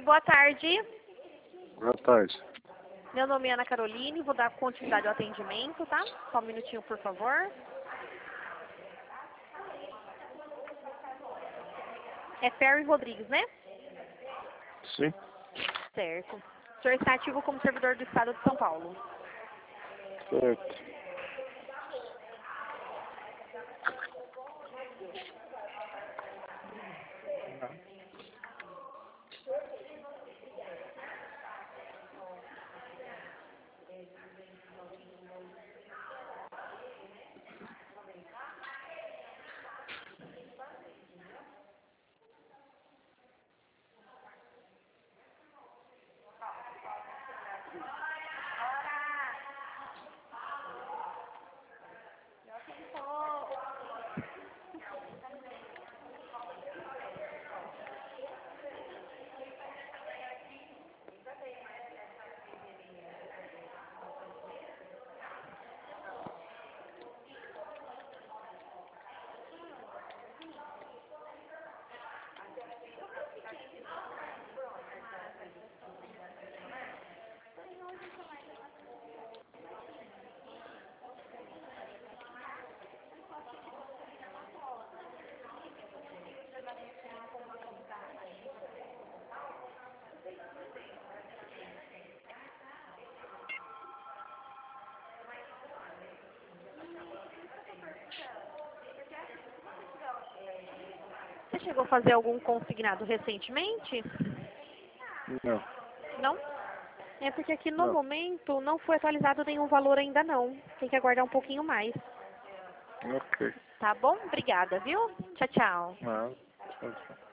Oi, boa tarde. Boa tarde. Meu nome é Ana Caroline, vou dar continuidade ao atendimento, tá? Só um minutinho, por favor. É Perry Rodrigues, né? Sim. Certo. O senhor está ativo como servidor do Estado de São Paulo. Certo. Você chegou a fazer algum consignado recentemente? Não. Não? É porque aqui no Não. momento não foi atualizado nenhum valor ainda não. Tem que aguardar um pouquinho mais. Ok. Tá bom? Obrigada, viu? Tchau, tchau. Nada. Tchau, tchau.